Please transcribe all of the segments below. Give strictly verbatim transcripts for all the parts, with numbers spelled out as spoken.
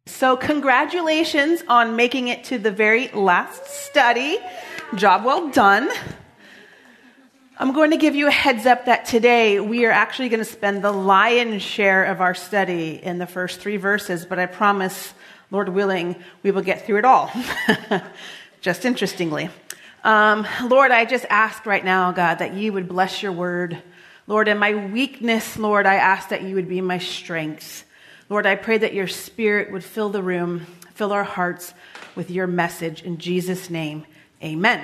So congratulations on making it to the very last study. Job well done. I'm going to give you a heads up that today we are actually going to spend the lion's share of our study in the first three verses, but I promise, Lord willing, we will get through it all. Just interestingly. Um, Lord, I just ask right now, God, that you would bless your word. Lord, in my weakness, Lord, I ask that you would be my strength. Lord, I pray that your spirit would fill the room, fill our hearts with your message. In Jesus' name, amen.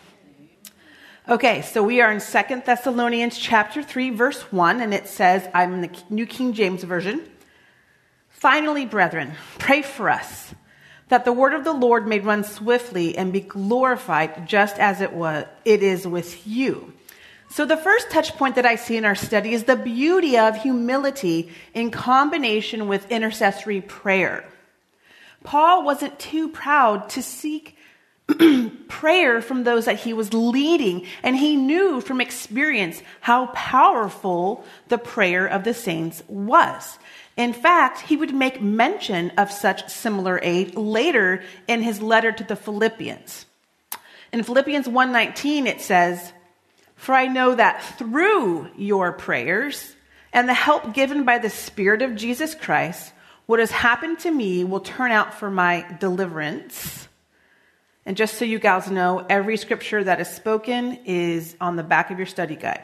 Okay, so we are in Second Thessalonians chapter three, verse one, and it says, I'm in the New King James Version. Finally, brethren, pray for us, that the word of the Lord may run swiftly and be glorified just as it was, it is with you. So the first touch point that I see in our study is the beauty of humility in combination with intercessory prayer. Paul wasn't too proud to seek prayer from those that he was leading, and he knew from experience how powerful the prayer of the saints was. In fact, he would make mention of such similar aid later in his letter to the Philippians. In Philippians one nineteen, it says, "For I know that through your prayers and the help given by the Spirit of Jesus Christ, what has happened to me will turn out for my deliverance." And just so you guys know, every scripture that is spoken is on the back of your study guide.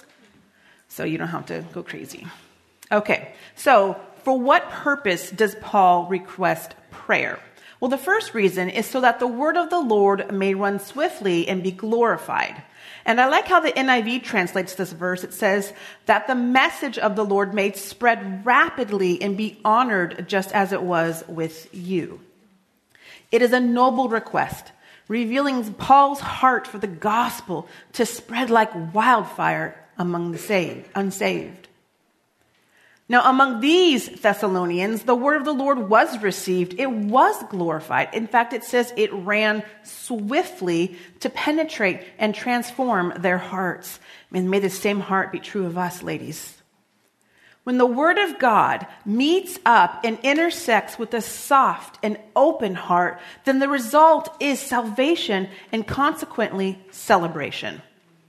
So you don't have to go crazy. Okay, so for what purpose does Paul request prayer? Well, the first reason is so that the word of the Lord may run swiftly and be glorified. And I like how the N I V translates this verse. It says that the message of the Lord may spread rapidly and be honored just as it was with you. It is a noble request, revealing Paul's heart for the gospel to spread like wildfire among the saved, unsaved. Now, among these Thessalonians, the word of the Lord was received. It was glorified. In fact, it says it ran swiftly to penetrate and transform their hearts. And may the same heart be true of us, ladies. When the word of God meets up and intersects with a soft and open heart, then the result is salvation and consequently celebration.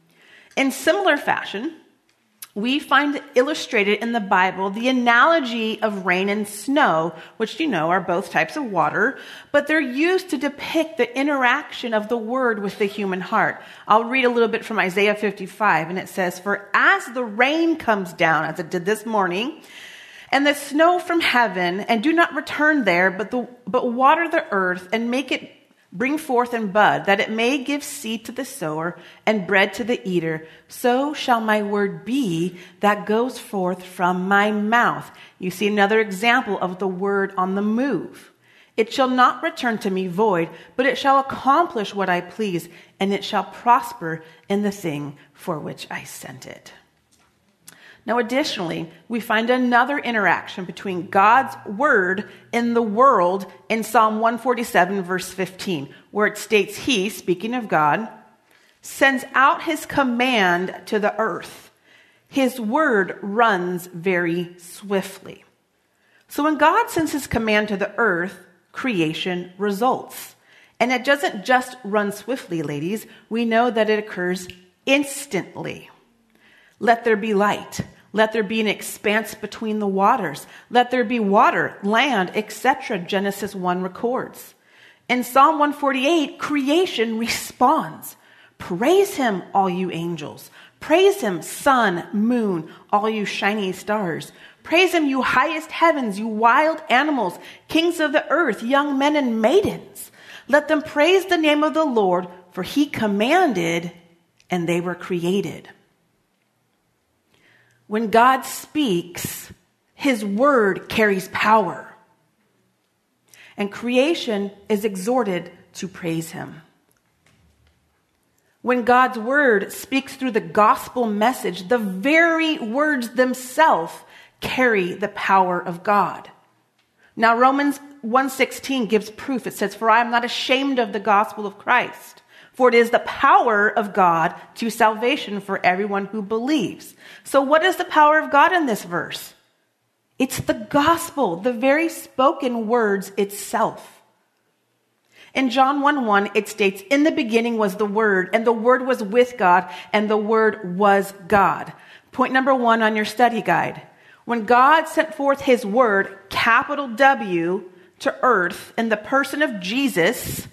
In similar fashion, we find illustrated in the Bible the analogy of rain and snow, which you know are both types of water, but they're used to depict the interaction of the word with the human heart. I'll read a little bit from Isaiah fifty-five, and it says, "For as the rain comes down, as it did this morning, and the snow from heaven, and do not return there, but the, but water the earth and make it bring forth and bud, that it may give seed to the sower and bread to the eater, so shall my word be that goes forth from my mouth." You see another example of the word on the move. "It shall not return to me void, but it shall accomplish what I please, and it shall prosper in the thing for which I sent it." Now, additionally, we find another interaction between God's word and the world in Psalm one forty-seven, verse fifteen, where it states he, speaking of God, sends out his command to the earth. His word runs very swiftly. So when God sends his command to the earth, creation results. And it doesn't just run swiftly, ladies. We know that it occurs instantly. Let there be light. Let there be an expanse between the waters. Let there be water, land, et cetera. Genesis one records. In Psalm one forty-eight, creation responds. Praise him, all you angels. Praise him, sun, moon, all you shining stars. Praise him, you highest heavens, you wild animals, kings of the earth, young men and maidens. Let them praise the name of the Lord, for he commanded and they were created. When God speaks, his word carries power. And creation is exhorted to praise him. When God's word speaks through the gospel message, the very words themselves carry the power of God. Now, Romans one sixteen gives proof. It says, "For I am not ashamed of the gospel of Christ, for it is the power of God to salvation for everyone who believes." So what is the power of God in this verse? It's the gospel, the very spoken words itself. In John one one, it states, in the beginning was the Word, and the Word was with God, and the Word was God. Point number one on your study guide. When God sent forth his Word, capital W, to earth in the person of Jesus,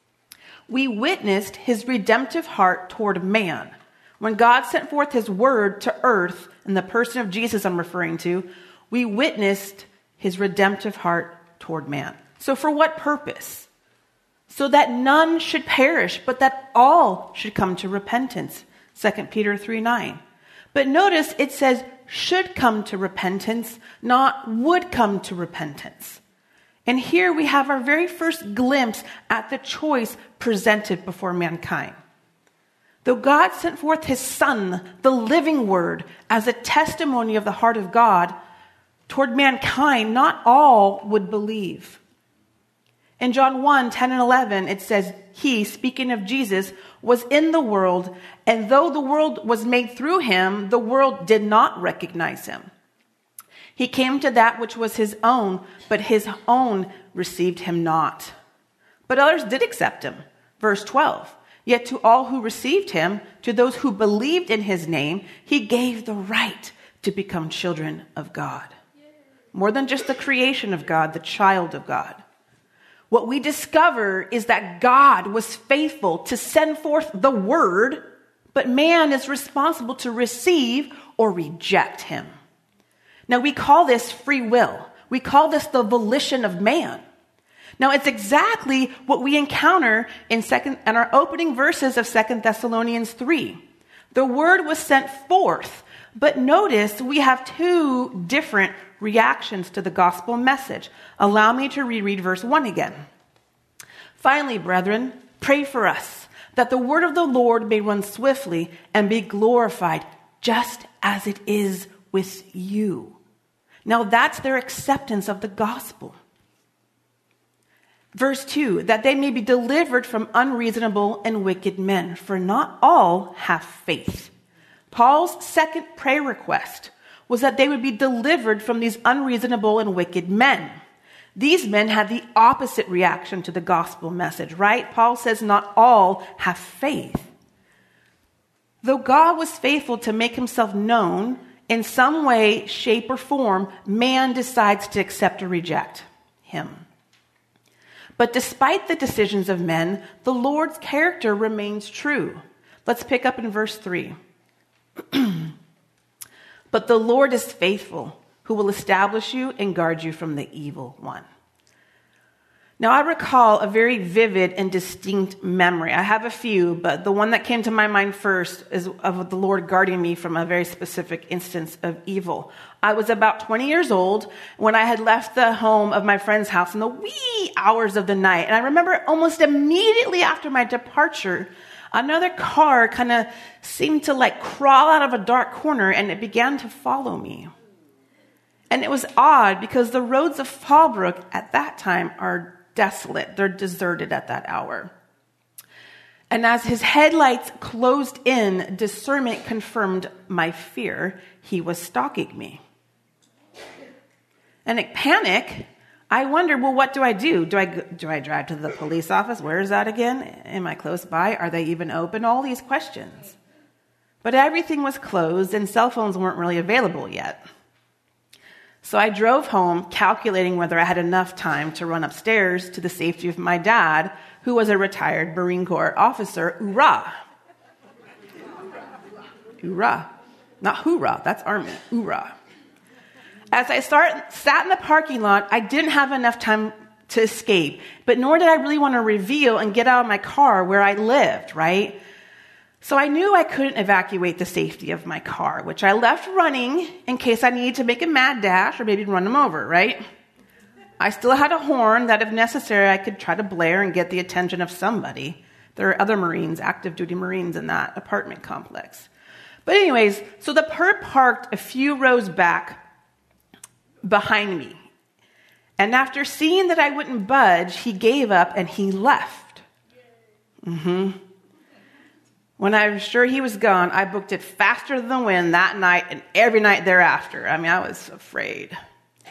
we witnessed his redemptive heart toward man. When God sent forth his Word to earth in the person of Jesus I'm referring to, we witnessed his redemptive heart toward man. So for what purpose? So that none should perish, but that all should come to repentance. Second Peter three nine. But notice it says should come to repentance, not would come to repentance. And here we have our very first glimpse at the choice presented before mankind. Though God sent forth his Son, the living Word, as a testimony of the heart of God toward mankind, not all would believe. In John one ten and eleven, it says, he, speaking of Jesus, was in the world, and though the world was made through him, the world did not recognize him. He came to that which was his own, but his own received him not. But others did accept him. Verse twelve, yet to all who received him, to those who believed in his name, he gave the right to become children of God. More than just the creation of God, the child of God. What we discover is that God was faithful to send forth the Word, but man is responsible to receive or reject him. Now we call this free will. We call this the volition of man. Now it's exactly what we encounter in second in our opening verses of Second Thessalonians three. The Word was sent forth, but notice we have two different reactions to the gospel message. Allow me to reread verse one again. Finally, brethren, pray for us, that the word of the Lord may run swiftly and be glorified, just as it is with you. Now that's their acceptance of the gospel. Verse two, that they may be delivered from unreasonable and wicked men, for not all have faith. Paul's second prayer request was that they would be delivered from these unreasonable and wicked men. These men had the opposite reaction to the gospel message, right? Paul says not all have faith. Though God was faithful to make himself known in some way, shape, or form, man decides to accept or reject him. But despite the decisions of men, the Lord's character remains true. Let's pick up in verse three. But the Lord is faithful, who will establish you and guard you from the evil one. Now, I recall a very vivid and distinct memory. I have a few, but the one that came to my mind first is of the Lord guarding me from a very specific instance of evil. I was about twenty years old when I had left the home of my friend's house in the wee hours of the night. And I remember almost immediately after my departure, another car kind of seemed to like crawl out of a dark corner, and it began to follow me. And it was odd because the roads of Fallbrook at that time are desolate. They're deserted at that hour. And as his headlights closed in, discernment confirmed my fear. He was stalking me. And in panic, I wondered, well, what do I do? Do I do I drive to the police office? Where is that again? Am I close by? Are they even open? All these questions. But everything was closed and cell phones weren't really available yet. So I drove home, calculating whether I had enough time to run upstairs to the safety of my dad, who was a retired Marine Corps officer. Hoorah! Hoorah. Not hoorah, that's Army. Hoorah. As I start, sat in the parking lot, I didn't have enough time to escape, but nor did I really want to reveal and get out of my car where I lived, right? So I knew I couldn't evacuate the safety of my car, which I left running in case I needed to make a mad dash or maybe run them over, right? I still had a horn that, if necessary, I could try to blare and get the attention of somebody. There are other Marines, active duty Marines in that apartment complex. But anyways, so the perp parked a few rows back behind me. And after seeing that I wouldn't budge, he gave up and he left. Mm-hmm. When I was sure he was gone, I booked it faster than the wind that night and every night thereafter. I mean, I was afraid.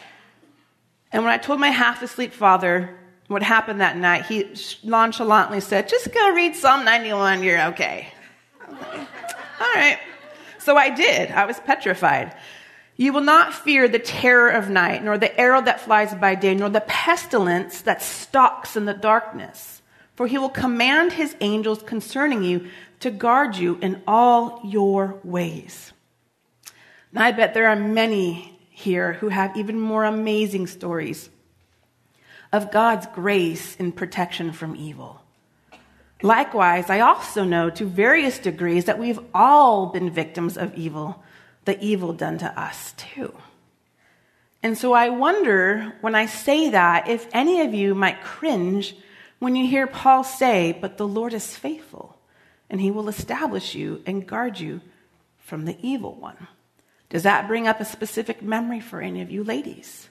And when I told my half-asleep father what happened that night, he nonchalantly said, just go read Psalm ninety-one, you're okay. Okay. All right. So I did. I was petrified. You will not fear the terror of night, nor the arrow that flies by day, nor the pestilence that stalks in the darkness. For he will command his angels concerning you to guard you in all your ways. Now, I bet there are many here who have even more amazing stories of God's grace in protection from evil. Likewise, I also know to various degrees that we've all been victims of evil, the evil done to us too. And so I wonder, when I say that, if any of you might cringe when you hear Paul say, but the Lord is faithful, and he will establish you and guard you from the evil one. Does that bring up a specific memory for any of you ladies?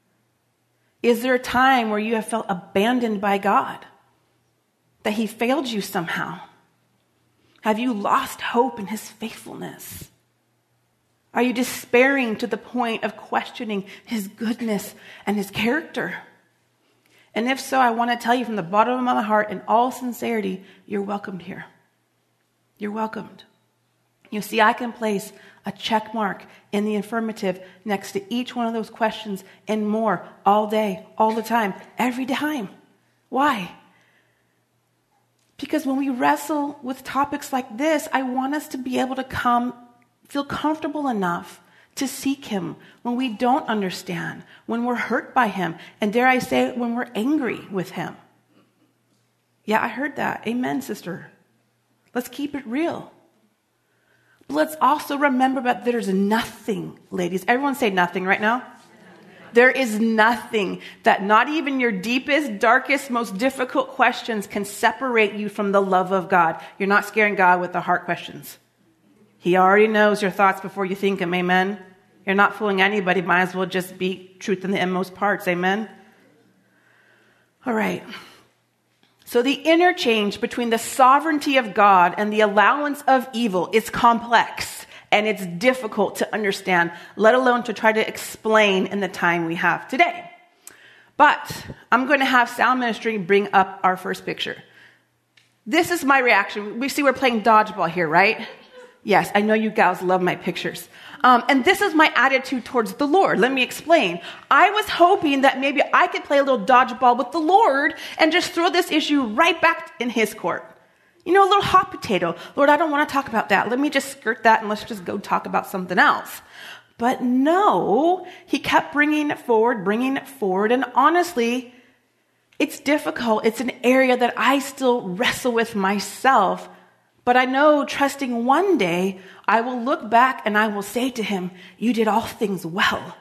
Is there a time where you have felt abandoned by God? That he failed you somehow? Have you lost hope in his faithfulness? Are you despairing to the point of questioning his goodness and his character? And if so, I want to tell you from the bottom of my heart, in all sincerity, you're welcomed here. You're welcomed. You see, I can place a check mark in the affirmative next to each one of those questions and more all day, all the time, every time. Why? Because when we wrestle with topics like this, I want us to be able to come, feel comfortable enough to seek him when we don't understand, when we're hurt by him, and dare I say, when we're angry with him. Yeah, I heard that. Amen, sister. Let's keep it real. But let's also remember that there's nothing, ladies. Everyone say nothing right now. There is nothing that not even your deepest, darkest, most difficult questions can separate you from the love of God. You're not scaring God with the heart questions. He already knows your thoughts before you think them. Amen. You're not fooling anybody. Might as well just be truth in the inmost parts. Amen. All right. So the interchange between the sovereignty of God and the allowance of evil is complex, and it's difficult to understand, let alone to try to explain in the time we have today. But I'm going to have sound ministry bring up our first picture. This is my reaction. We see we're playing dodgeball here, right? Yes, I know you gals love my pictures. Um, and this is my attitude towards the Lord. Let me explain. I was hoping that maybe I could play a little dodgeball with the Lord and just throw this issue right back in his court. You know, a little hot potato. Lord, I don't want to talk about that. Let me just skirt that and let's just go talk about something else. But no, he kept bringing it forward, bringing it forward. And honestly, it's difficult. It's an area that I still wrestle with myself. But I know, trusting one day, I will look back and I will say to him, you did all things well.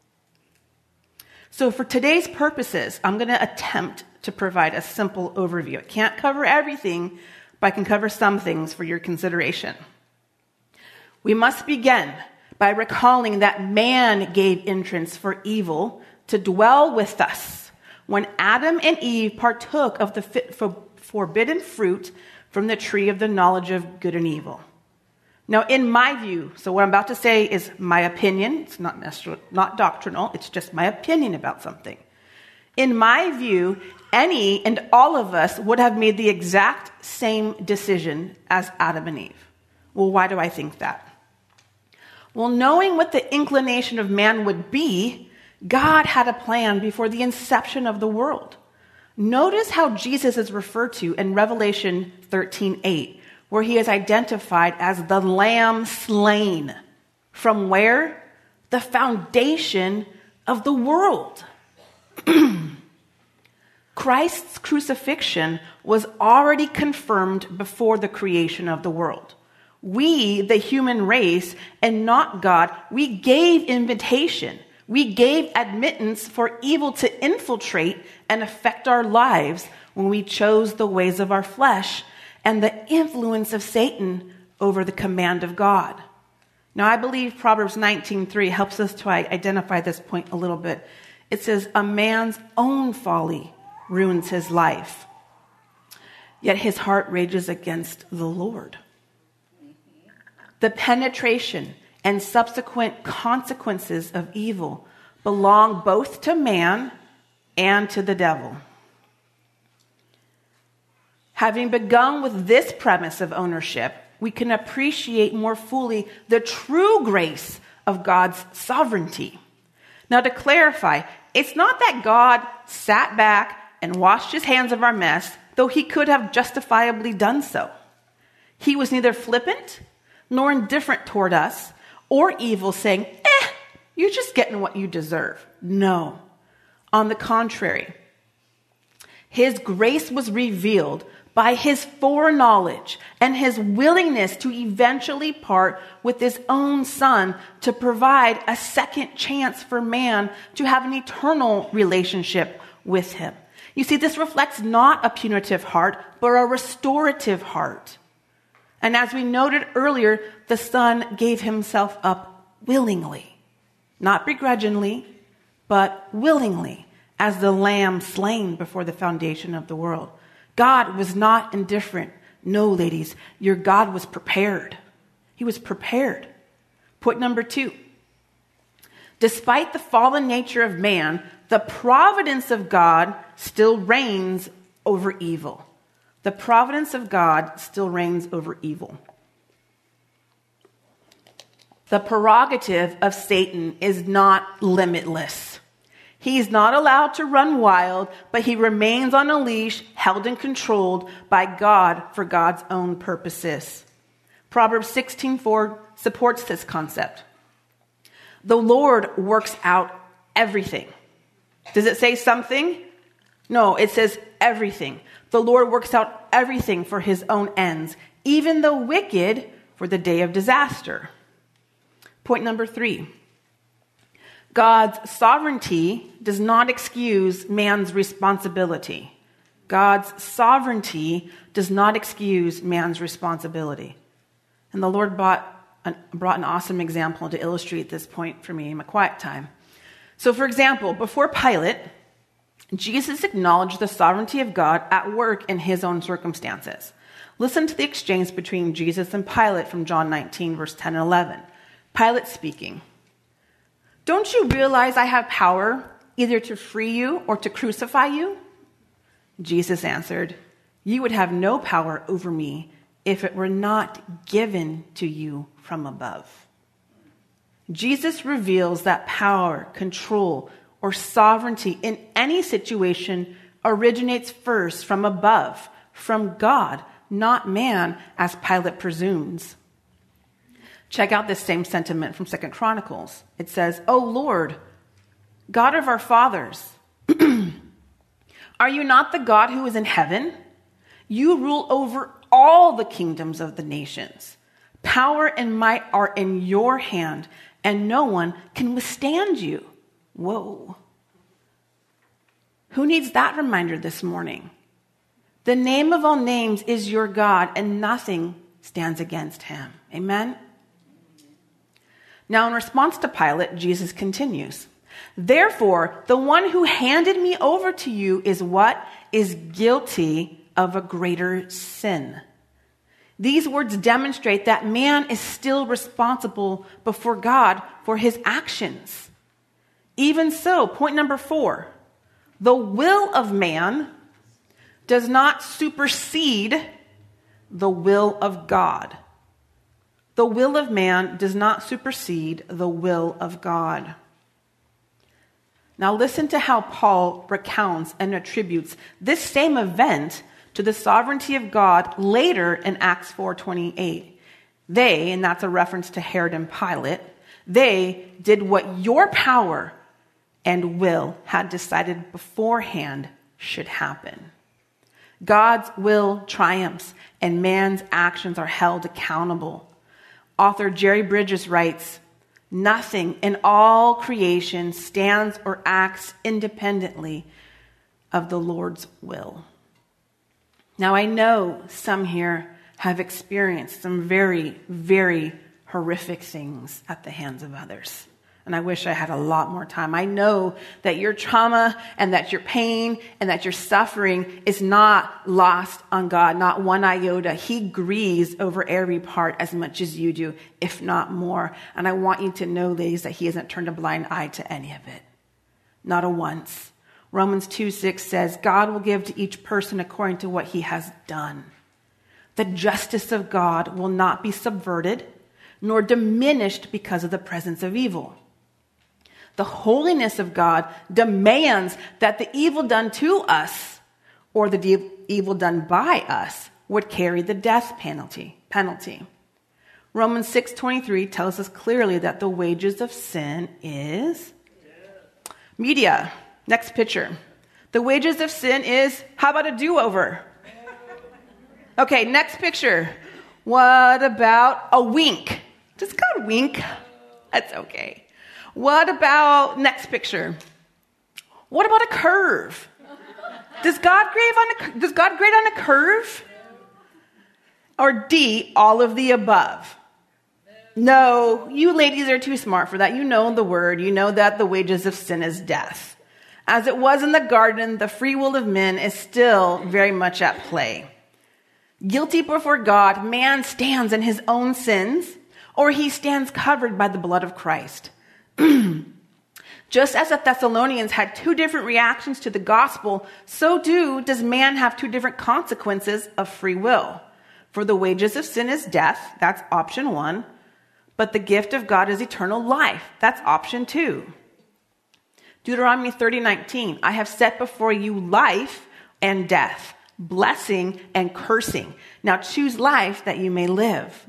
So for today's purposes, I'm going to attempt to provide a simple overview. I can't cover everything, but I can cover some things for your consideration. We must begin by recalling that man gave entrance for evil to dwell with us when Adam and Eve partook of the forbidden fruit from the tree of the knowledge of good and evil. Now, in my view, so what I'm about to say is my opinion. It's not necessarily, not doctrinal. It's just my opinion about something. In my view, any and all of us would have made the exact same decision as Adam and Eve. Well, why do I think that? Well, knowing what the inclination of man would be, God had a plan before the inception of the world. Notice how Jesus is referred to in Revelation thirteen eight, where he is identified as the Lamb slain. From where? The foundation of the world. Christ's crucifixion was already confirmed before the creation of the world. We, the human race, and not God, we gave invitation. We gave admittance for evil to infiltrate and affect our lives when we chose the ways of our flesh and the influence of Satan over the command of God. Now, I believe Proverbs nineteen three helps us to identify this point a little bit. It says, a man's own folly ruins his life, yet his heart rages against the Lord. The penetration and subsequent consequences of evil belong both to man and to the devil. Having begun with this premise of ownership, we can appreciate more fully the true grace of God's sovereignty. Now, to clarify, it's not that God sat back and washed his hands of our mess, though he could have justifiably done so. He was neither flippant nor indifferent toward us or evil, saying, eh, you're just getting what you deserve. No. On the contrary, his grace was revealed by his foreknowledge and his willingness to eventually part with his own son to provide a second chance for man to have an eternal relationship with him. You see, this reflects not a punitive heart, but a restorative heart. And as we noted earlier, the son gave himself up willingly, not begrudgingly, but willingly, as the lamb slain before the foundation of the world. God was not indifferent. No, ladies, your God was prepared. He was prepared. Point number two. Despite the fallen nature of man, the providence of God still reigns over evil. The providence of God still reigns over evil. The prerogative of Satan is not limitless. He is not allowed to run wild, but he remains on a leash, held and controlled by God for God's own purposes. Proverbs sixteen four supports this concept. The Lord works out everything. Does it say something? No, it says everything. The Lord works out everything for his own ends, even the wicked for the day of disaster. Point number three. God's sovereignty does not excuse man's responsibility. God's sovereignty does not excuse man's responsibility. And the Lord brought an, brought an awesome example to illustrate this point for me in my quiet time. So, for example, before Pilate, Jesus acknowledged the sovereignty of God at work in his own circumstances. Listen to the exchange between Jesus and Pilate from John nineteen, verse ten and eleven. Pilate speaking. Don't you realize I have power either to free you or to crucify you? Jesus answered, you would have no power over me if it were not given to you from above. Jesus reveals that power, control, or sovereignty in any situation originates first from above, from God, not man, as Pilate presumes. Check out this same sentiment from Second Chronicles. It says, O Lord, God of our fathers, are you not the God who is in heaven? You rule over all the kingdoms of the nations. Power and might are in your hand, and no one can withstand you. Whoa. Who needs that reminder this morning? The name of all names is your God, and nothing stands against him. Amen? Now, in response to Pilate, Jesus continues. Therefore, the one who handed me over to you is what? Is guilty of a greater sin. These words demonstrate that man is still responsible before God for his actions. Even so, point number four, the will of man does not supersede the will of God. The will of man does not supersede the will of God. Now listen to how Paul recounts and attributes this same event to the sovereignty of God later in Acts four twenty-eight. They, and that's a reference to Herod and Pilate, they did what your power and will had decided beforehand should happen. God's will triumphs and man's actions are held accountable. Author Jerry Bridges writes, nothing in all creation stands or acts independently of the Lord's will. Now, I know some here have experienced some very, very horrific things at the hands of others. And I wish I had a lot more time. I know that your trauma and that your pain and that your suffering is not lost on God, not one iota. He grieves over every part as much as you do, if not more. And I want you to know, ladies, that he hasn't turned a blind eye to any of it. not a once. Romans two six says, God will give to each person according to what he has done. The justice of God will not be subverted nor diminished because of the presence of evil. The holiness of God demands that the evil done to us or the de- evil done by us would carry the death penalty. penalty. Romans six twenty-three tells us clearly that the wages of sin is media. Next picture. The wages of sin is, how about a do-over? Okay, next picture. What about a wink? Does God wink? That's okay. What about, next picture. What about a curve? Does God grade on a, does God grade on a curve? Or D, all of the above? No, you ladies are too smart for that. You know the word. You know that the wages of sin is death. As it was in the garden, the free will of men is still very much at play. Guilty before God, man stands in his own sins, or he stands covered by the blood of Christ. Just as the Thessalonians had two different reactions to the gospel, so too does man have two different consequences of free will. For the wages of sin is death, that's option one, but the gift of God is eternal life, that's option two. Deuteronomy thirty nineteen, I have set before you life and death, blessing and cursing. Now choose life that you may live.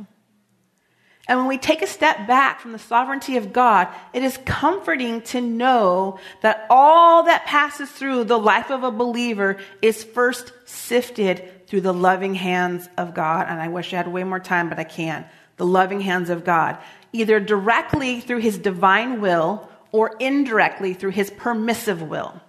And when we take a step back from the sovereignty of God, it is comforting to know that all that passes through the life of a believer is first sifted through the loving hands of God. And I wish I had way more time, but I can't. The loving hands of God, either directly through his divine will or indirectly through his permissive will.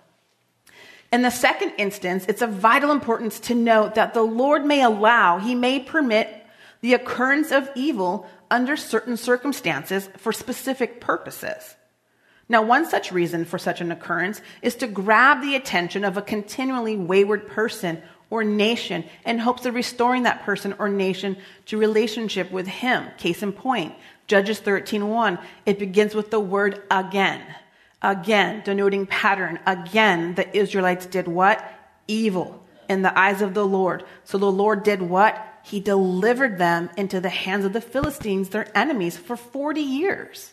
In the second instance, it's of vital importance to note that the Lord may allow, he may permit the occurrence of evil under certain circumstances for specific purposes. Now, one such reason for such an occurrence is to grab the attention of a continually wayward person or nation in hopes of restoring that person or nation to relationship with him. Case in point, Judges thirteen one, it begins with the word again. Again, denoting pattern. Again, the Israelites did what? Evil in the eyes of the Lord. So the Lord did what? He delivered them into the hands of the Philistines, their enemies, for forty years.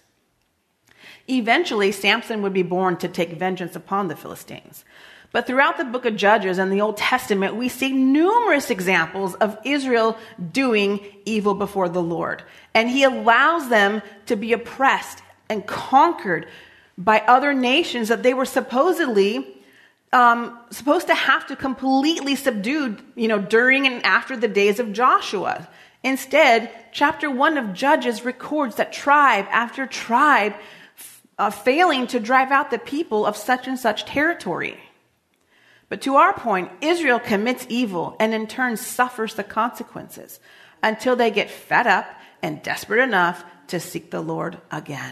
Eventually, Samson would be born to take vengeance upon the Philistines. But throughout the book of Judges and the Old Testament, we see numerous examples of Israel doing evil before the Lord. And he allows them to be oppressed and conquered by other nations that they were supposedly um, supposed to have to completely subdue, you know, during and after the days of Joshua. Instead, chapter one of Judges records that tribe after tribe uh, failing to drive out the people of such and such territory. But to our point, Israel commits evil and in turn suffers the consequences until they get fed up and desperate enough to seek the Lord again.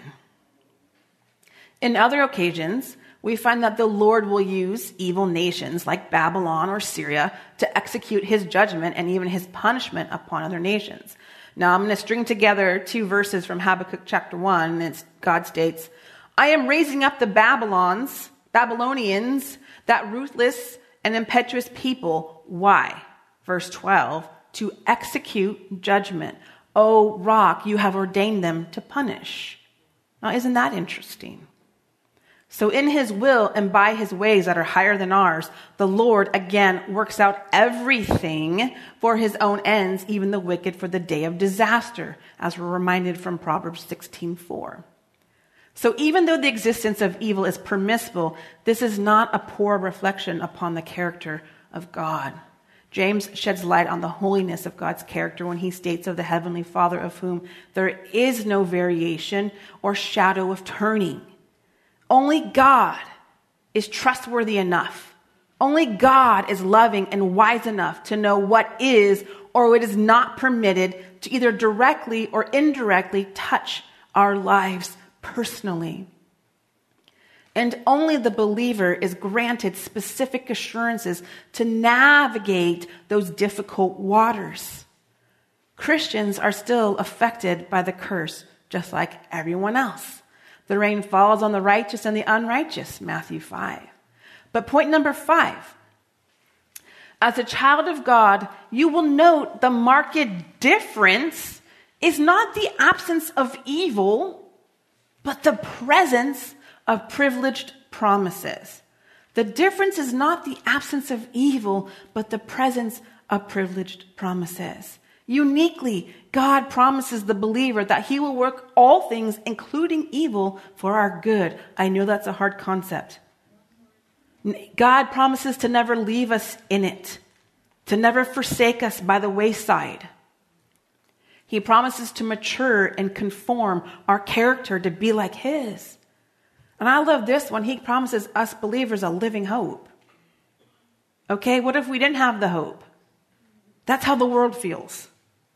In other occasions, we find that the Lord will use evil nations like Babylon or Syria to execute his judgment and even his punishment upon other nations. Now, I'm going to string together two verses from Habakkuk chapter one, and it's, God states, I am raising up the Babylons, Babylonians, that ruthless and impetuous people. Why? Verse twelve, to execute judgment. O rock, you have ordained them to punish. Now, isn't that interesting? So in his will and by his ways that are higher than ours, the Lord again works out everything for his own ends, even the wicked for the day of disaster, as we're reminded from Proverbs sixteen four. So even though the existence of evil is permissible, this is not a poor reflection upon the character of God. James sheds light on the holiness of God's character when he states of the Heavenly Father, of whom there is no variation or shadow of turning. Only God is trustworthy enough. Only God is loving and wise enough to know what is or what is not permitted to either directly or indirectly touch our lives personally. And only the believer is granted specific assurances to navigate those difficult waters. Christians are still affected by the curse, just like everyone else. The rain falls on the righteous and the unrighteous, Matthew five. But point number five, as a child of God, you will note the marked difference is not the absence of evil, but the presence of privileged promises. The difference is not the absence of evil, but the presence of privileged promises. Uniquely, God promises the believer that he will work all things, including evil, for our good. I know that's a hard concept. God promises to never leave us in it, to never forsake us by the wayside. He promises to mature and conform our character to be like his. And I love this one. He promises us believers a living hope. Okay, what if we didn't have the hope? That's how the world feels.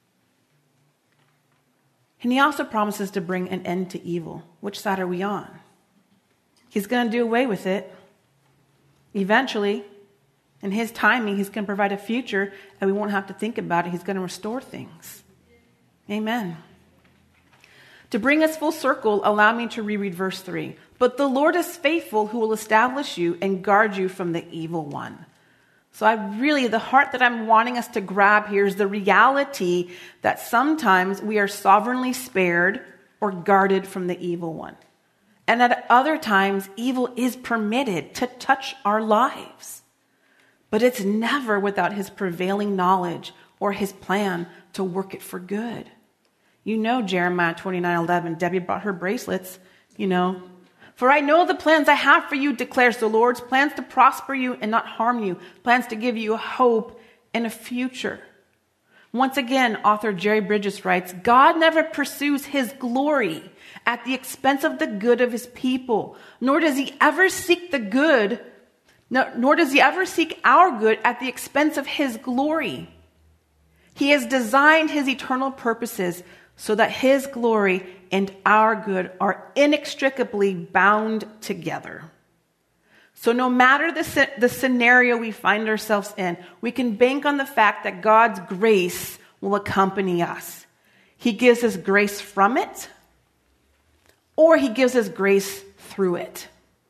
And he also promises to bring an end to evil. Which side are we on? He's going to do away with it. Eventually, in his timing, he's going to provide a future and we won't have to think about it. He's going to restore things. Amen. To bring us full circle, allow me to reread verse three. But the Lord is faithful, who will establish you and guard you from the evil one. So I really, the heart that I'm wanting us to grab here is the reality that sometimes we are sovereignly spared or guarded from the evil one. And at other times, evil is permitted to touch our lives. But it's never without his prevailing knowledge or his plan to work it for good. You know Jeremiah twenty-nine eleven. Debbie brought her bracelets, you know. For I know the plans I have for you, declares the Lord, plans to prosper you and not harm you, plans to give you a hope and a future. Once again, author Jerry Bridges writes, God never pursues his glory at the expense of the good of his people, nor does he ever seek the good, no, nor does he ever seek our good at the expense of his glory. He has designed his eternal purposes so that his glory and our good are inextricably bound together. So no matter the, the scenario we find ourselves in, we can bank on the fact that God's grace will accompany us. He gives us grace from it, or he gives us grace through it.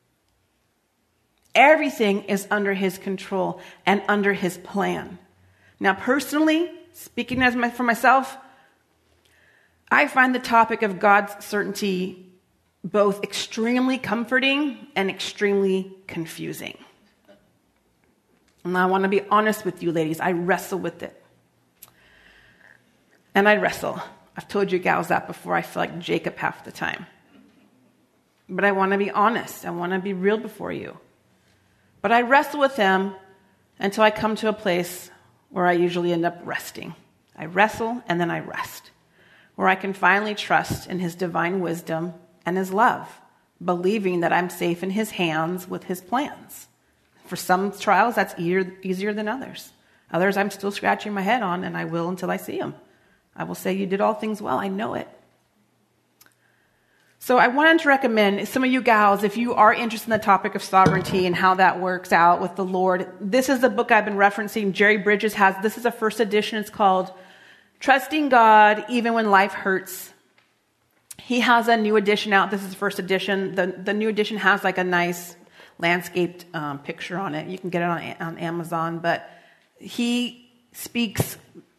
Everything is under his control and under his plan. Now, personally, speaking as my, for myself, I find the topic of God's certainty both extremely comforting and extremely confusing. And I want to be honest with you, ladies. I wrestle with it. And I wrestle. I've told you gals that before. I feel like Jacob half the time. But I want to be honest. I want to be real before you. But I wrestle with him until I come to a place where I usually end up resting. I wrestle and then I rest, where I can finally trust in his divine wisdom and his love, believing that I'm safe in his hands with his plans. For some trials, that's easier, easier than others. Others I'm still scratching my head on, and I will until I see him. I will say, you did all things well. I know it. So I wanted to recommend some of you gals, if you are interested in the topic of sovereignty and how that works out with the Lord, this is the book I've been referencing. Jerry Bridges has, this is a first edition. It's called Trusting God Even When Life Hurts. He has a new edition out. This is the first edition. The, the new edition has like a nice landscaped um, picture on it. You can get it on, on Amazon. But he speaks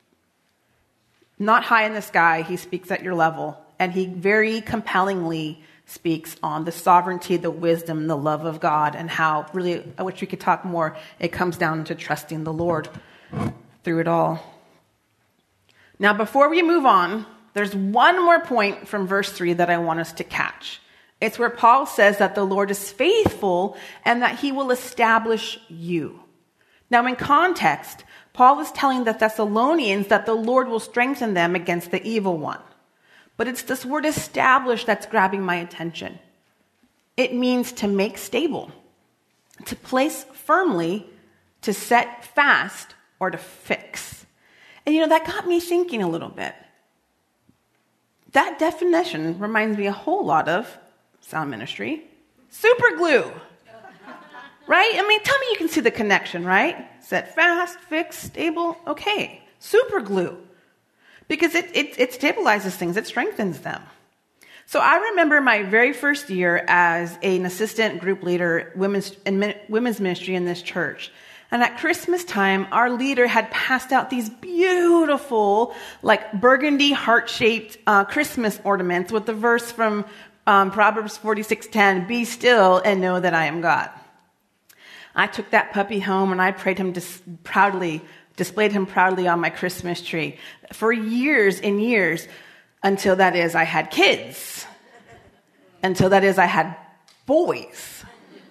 not high in the sky. He speaks at your level. And he very compellingly speaks on the sovereignty, the wisdom, the love of God, and how really, I wish we could talk more, it comes down to trusting the Lord through it all. Now, before we move on, there's one more point from verse three that I want us to catch. It's where Paul says that the Lord is faithful and that he will establish you. Now, in context, Paul is telling the Thessalonians that the Lord will strengthen them against the evil one. But it's this word establish that's grabbing my attention. It means to make stable, to place firmly, to set fast, or to fix. And you know, that got me thinking a little bit. That definition reminds me a whole lot of sound ministry. Super glue. Right? I mean, tell me you can see the connection, right? Set fast, fix, stable. Okay. Super glue. Because it, it, it stabilizes things. It strengthens them. So I remember my very first year as an assistant group leader women's, in women's ministry in this church. And at Christmas time, our leader had passed out these beautiful, like burgundy heart-shaped uh, Christmas ornaments with the verse from um, Proverbs forty-six ten, "Be still and know that I am God." I took that puppy home and I prayed him dis- proudly, displayed him proudly on my Christmas tree for years and years. Until that is, I had kids. Until that is, I had boys.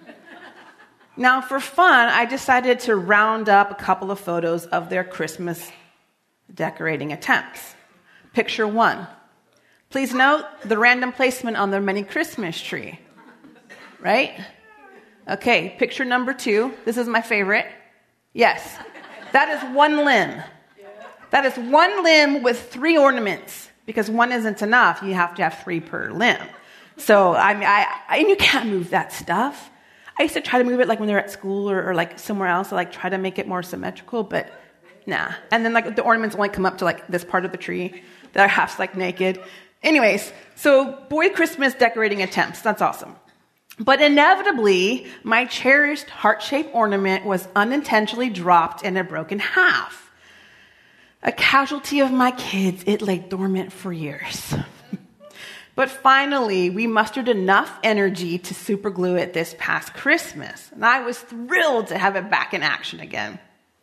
Now, for fun, I decided to round up a couple of photos of their Christmas decorating attempts. Picture one. Please note the random placement on the mini Christmas tree. Right? Okay, picture number two. This is my favorite. Yes, that is one limb. That is one limb with three ornaments. Because one isn't enough, you have to have three per limb. So I mean, I, I and you can't move that stuff. I used to try to move it like when they're at school or, or like somewhere else, I like try to make it more symmetrical, but nah. And then like the ornaments only come up to like this part of the tree. They're half like naked. Anyways, so boy Christmas decorating attempts. That's awesome. But inevitably, my cherished heart-shaped ornament was unintentionally dropped and it broke in half. A casualty of my kids, it lay dormant for years. But finally, we mustered enough energy to superglue it this past Christmas. And I was thrilled to have it back in action again.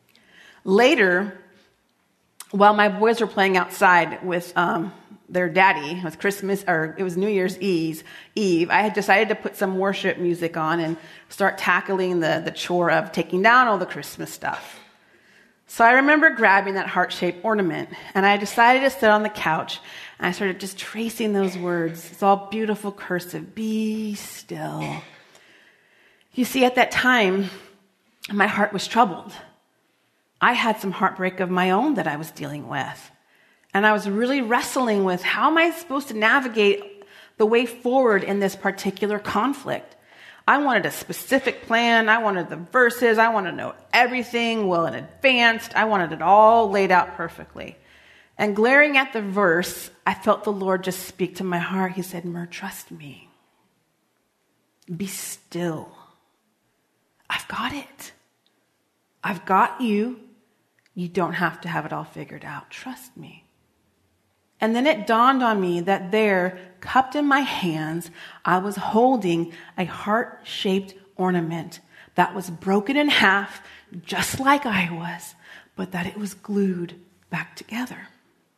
Later, while my boys were playing outside with um, their daddy, it was Christmas, or it was New Year's Eve, Eve, I had decided to put some worship music on and start tackling the, the chore of taking down all the Christmas stuff. So I remember grabbing that heart-shaped ornament, and I decided to sit on the couch, and I started just tracing those words. It's all beautiful cursive, "Be still." You see, at that time, my heart was troubled. I had some heartbreak of my own that I was dealing with, and I was really wrestling with how am I supposed to navigate the way forward in this particular conflict. I wanted a specific plan. I wanted the verses. I wanted to know everything well in advance. I wanted it all laid out perfectly. And glaring at the verse, I felt the Lord just speak to my heart. He said, "Mer, trust me. Be still. I've got it. I've got you. You don't have to have it all figured out. Trust me." And then it dawned on me that there, cupped in my hands, I was holding a heart-shaped ornament that was broken in half, just like I was, but that it was glued back together.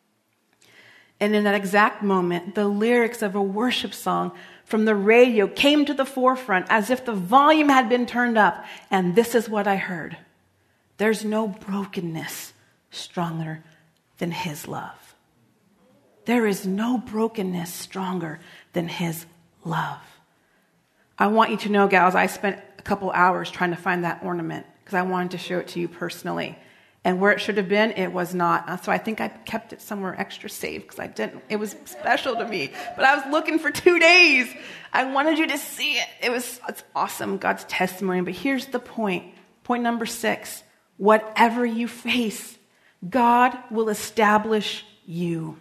And in that exact moment, the lyrics of a worship song from the radio came to the forefront as if the volume had been turned up, and this is what I heard. There's no brokenness stronger than His love. There is no brokenness stronger than His love. I want you to know, gals, I spent a couple hours trying to find that ornament because I wanted to show it to you personally. And where it should have been, it was not. So I think I kept it somewhere extra safe because I didn't. It was special to me. But I was looking for two days. I wanted you to see it. It was it's awesome, God's testimony. But here's the point. Point number six. Whatever you face, God will establish you.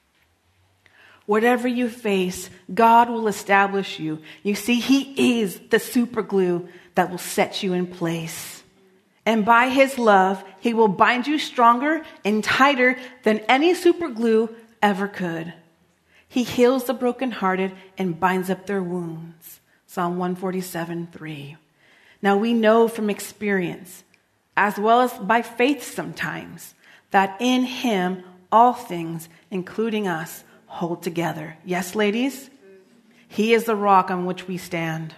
Whatever you face, God will establish you. You see, He is the super glue that will set you in place. And by His love, He will bind you stronger and tighter than any super glue ever could. He heals the brokenhearted and binds up their wounds. Psalm one forty-seven, three. Now we know from experience, as well as by faith sometimes, that in Him all things, including us, hold together. Yes, ladies? He is the rock on which we stand.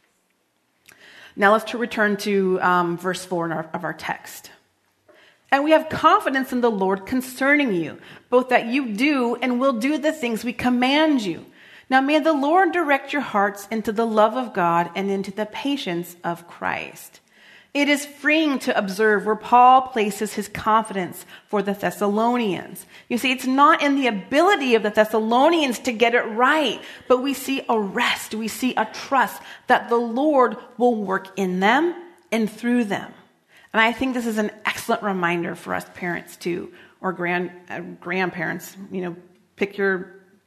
Now let's to return to um, verse four in our, of our text. And we have confidence in the Lord concerning you, both that you do and will do the things we command you. Now may the Lord direct your hearts into the love of God and into the patience of Christ. It is freeing to observe where Paul places his confidence for the Thessalonians. You see, it's not in the ability of the Thessalonians to get it right, but we see a rest, we see a trust that the Lord will work in them and through them. And I think this is an excellent reminder for us parents too, or grand uh, grandparents. You know, pick your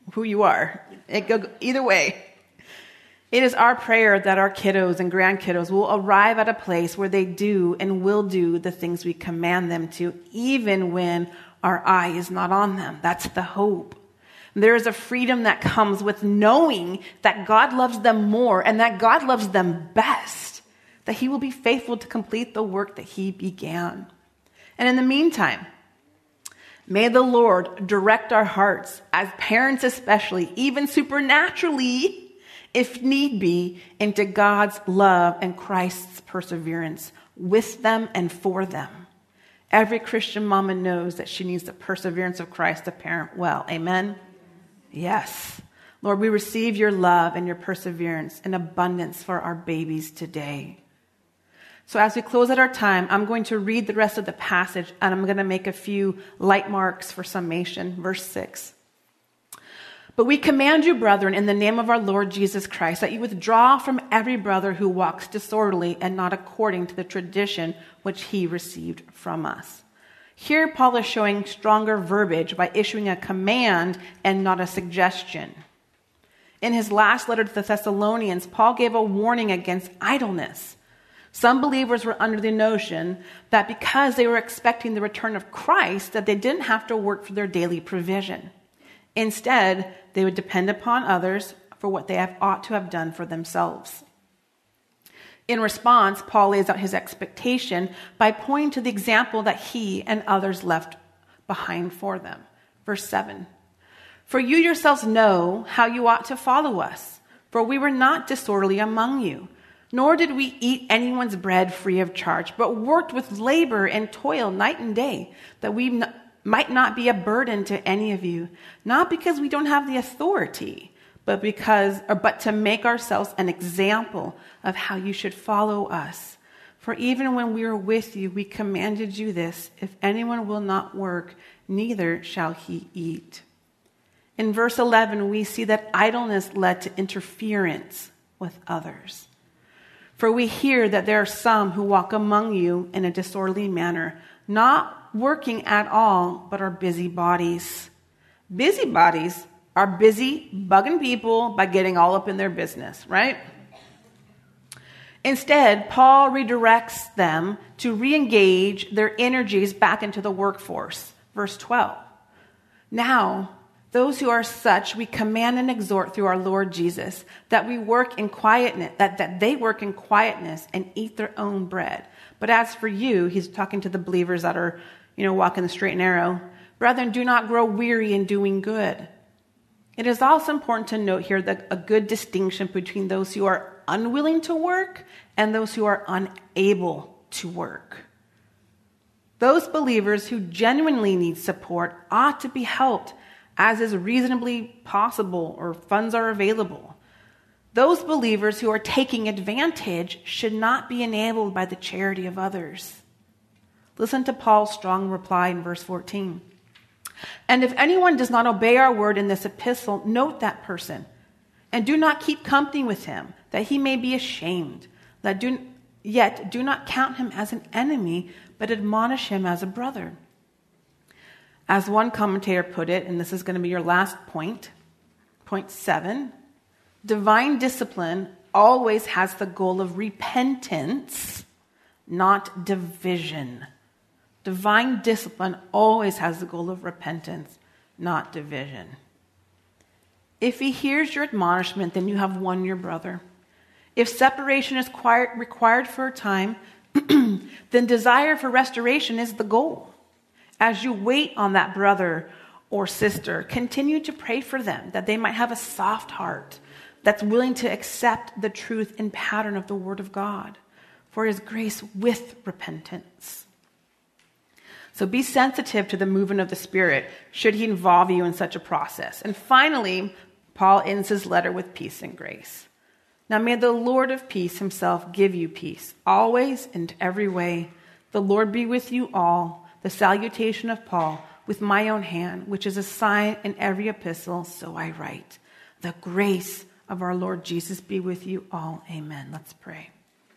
who you are. It go either way. It is our prayer that our kiddos and grandkiddos will arrive at a place where they do and will do the things we command them to, even when our eye is not on them. That's the hope. There is a freedom that comes with knowing that God loves them more and that God loves them best, that he will be faithful to complete the work that he began. And in the meantime, may the Lord direct our hearts, as parents especially, even supernaturally, if need be, into God's love and Christ's perseverance with them and for them. Every Christian mama knows that she needs the perseverance of Christ to parent well. Amen? Yes. Lord, we receive your love and your perseverance in abundance for our babies today. So as we close out our time, I'm going to read the rest of the passage, and I'm going to make a few light marks for summation. Verse six. But we command you, brethren, in the name of our Lord Jesus Christ, that you withdraw from every brother who walks disorderly and not according to the tradition which he received from us. Here, Paul is showing stronger verbiage by issuing a command and not a suggestion. In his last letter to the Thessalonians, Paul gave a warning against idleness. Some believers were under the notion that because they were expecting the return of Christ, that they didn't have to work for their daily provision. Instead, they would depend upon others for what they have, ought to have done for themselves. In response, Paul lays out his expectation by pointing to the example that he and others left behind for them. Verse seven. For you yourselves know how you ought to follow us, for we were not disorderly among you, nor did we eat anyone's bread free of charge, but worked with labor and toil night and day, that we n- might not be a burden to any of you, not because we don't have the authority, but because, or but to make ourselves an example of how you should follow us. For even when we were with you, we commanded you this: if anyone will not work, neither shall he eat. In verse eleven, we see that idleness led to interference with others. For we hear that there are some who walk among you in a disorderly manner, not working at all, but are busybodies. Busybodies are busy bugging people by getting all up in their business, right? Instead, Paul redirects them to re-engage their energies back into the workforce. Verse twelve. Now, those who are such, we command and exhort through our Lord Jesus, that we work in quietness, that, that they work in quietness and eat their own bread. But as for you, he's talking to the believers that are, you know, walking the straight and narrow. Brethren, do not grow weary in doing good. It is also important to note here that a good distinction between those who are unwilling to work and those who are unable to work. Those believers who genuinely need support ought to be helped as is reasonably possible or funds are available. Those believers who are taking advantage should not be enabled by the charity of others. Listen to Paul's strong reply in verse fourteen. And if anyone does not obey our word in this epistle, note that person, and do not keep company with him, that he may be ashamed. That do, yet do not count him as an enemy, but admonish him as a brother. As one commentator put it, and this is going to be your last point, point seven, divine discipline always has the goal of repentance, not division. Divine discipline always has the goal of repentance, not division. If he hears your admonishment, then you have won your brother. If separation is required for a time, then desire for restoration is the goal. As you wait on that brother or sister, continue to pray for them, that they might have a soft heart that's willing to accept the truth and pattern of the Word of God, for His grace with repentance. So be sensitive to the movement of the Spirit should He involve you in such a process. And finally, Paul ends his letter with peace and grace. Now may the Lord of peace Himself give you peace, always and every way. The Lord be with you all. The salutation of Paul with my own hand, which is a sign in every epistle, so I write. The grace of our Lord Jesus be with you all. Amen. Let's pray.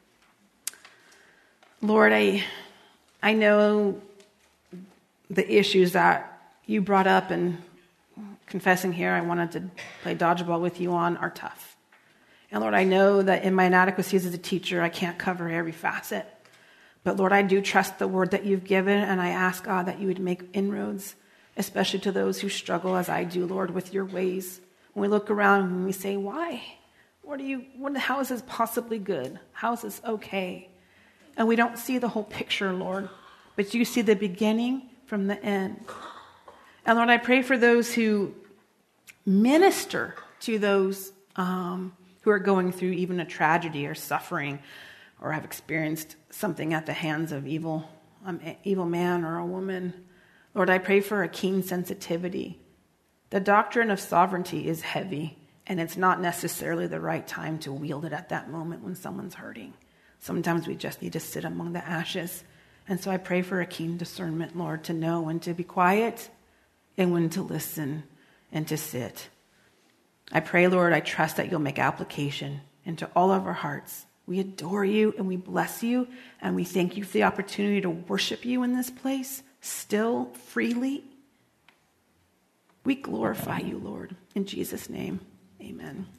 Lord, I, I know the issues that you brought up, and confessing here, I wanted to play dodgeball with you on are tough. And Lord, I know that in my inadequacies as a teacher, I can't cover every facet. But Lord, I do trust the word that you've given, and I ask, God, that you would make inroads, especially to those who struggle as I do, Lord, with your ways. When we look around and we say, why? What are you, what, how is this possibly good? How is this okay? And we don't see the whole picture, Lord, but you see the beginning from the end. And Lord, I pray for those who minister to those um, who are going through even a tragedy or suffering or have experienced something at the hands of evil, um, evil man or a woman. Lord, I pray for a keen sensitivity. The doctrine of sovereignty is heavy, and it's not necessarily the right time to wield it at that moment when someone's hurting. Sometimes we just need to sit among the ashes. And so I pray for a keen discernment, Lord, to know when to be quiet and when to listen and to sit. I pray, Lord, I trust that you'll make application into all of our hearts. We adore you and we bless you, and we thank you for the opportunity to worship you in this place still freely. We glorify you, Lord. In Jesus' name, amen.